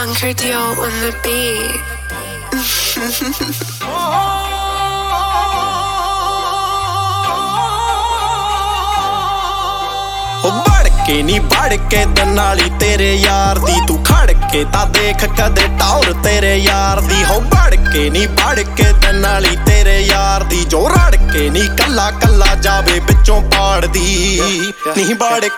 Bunker Dio on the beat. बढ़ के नी बढ़ के दनाली तेरे यार दी तू खड़ के ता देख कदे टाउर तेरे यार दी हो बढ़ के नी बढ़ के दनाली तेरे यार दी जो रड़ के नी कल्ला कल्ला जावे बिचों पाड़ दी नी बढ़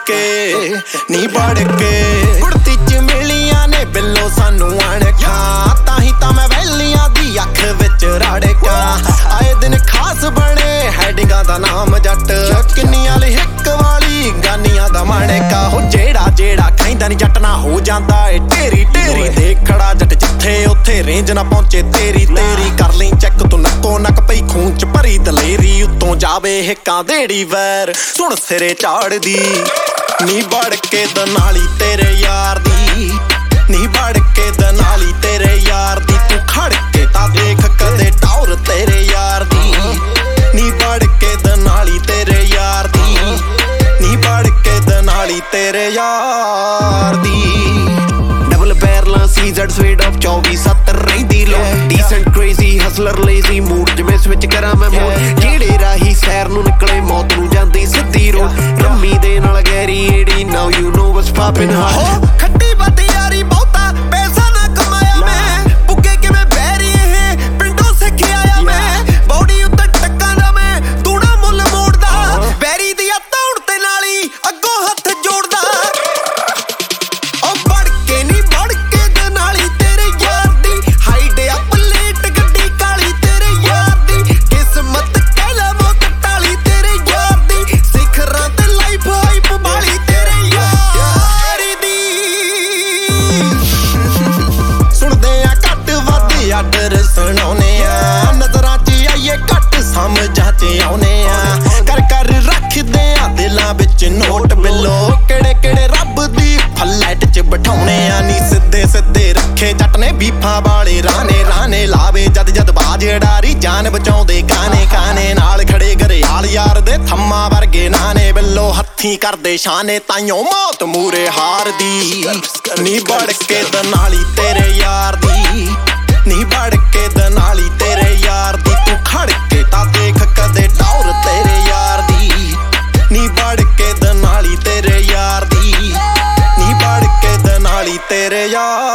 के गुड़ती च मिलियां ने बिल्लो सानू अणखा ताही ता मैं वैलियां दी अख विच रड़का आए दिन खास बने हैडिंगां दा नाम जट किन्नियां ली हिक वाली गानियां दा माणेका हो जेड़ा जेड़ा खाइंदा नी जट ना हो जांदा ए ढेरी ढेरी देख खड़ा जट जिथे उत्थे रेंज ना पहुंचे तेरी तेरी कर ली चेक तू नक्को नक पई खून च भरी दलेरी उत्तों जावे हिकां देड़ी वैर सुन सिरे झाड़ दी नी बढ़ के दनाली तेरे यार दी नी बढ़ के दनाली तेरे यार दी तू खड़ के ता देख कदे टाउर तेरे यार दी नी बढ़ के दनाली तेरे यार दी नी बढ़ के दनाली तेरे यार दी डबल बैरला सीजड स्वेड ऑफ 24-70 रहिंदी low decent crazy hustler lazy mood जिवें स्विच करा मैं मोड जेड़े राही सैर नूं निकले मौत नूं जांदी सिੱਧੀ रोड रम्मी दे नाल गैरी एडी now you know what's popping heart खट्टी बात यारी बहुता पैसा ना कमाया मैं पुगे किवें बैरी है पिंडों सिख आया मैं बॉडी उत्ते टक्का ना मैं तूड़ा मुੱਲ ਮੋੜਦਾ बैरी दी तौड़ ते नाली अगों हथ जोड़दा ओ बढ़ के नी बढ़ के दनाली तेरे यार दी हाइड अप लेट गड्डी काली तेरे यार दी किस्मत कहला मौत टाली तेरे यार दी सिखरां ते लाइफ हाइप वाली तेरे यार दी सुनदे आ घट वध आडर सुणाउने आ नजरां च आइए घट समझां च आउने आ कर कर रखदे आ दिलां विच नोट बिलो किहड़े किहड़े रब दी फलैट च बिठाउने आ नी सिद्धे सिद्धे रखे जट ने बीफां वाले राने राने लावे जद जद बाज डारी जान बचाउंदे गाने गाने नाल खड़े घरियाल यार दे थम्मा वर्गे नाने बिल्लो हत्थी करदे शाने ताइयों मौत मूरे हार दी नी बढ़ के दनाली तेरे यार दी नी बढ़ के दनाली तेरे यार दी तू खड़ के ता देख कदे टाउर तेरे यार दी नी बढ़ के दनाली तेरे यार दी नी बढ़ के दनाली तेरे यार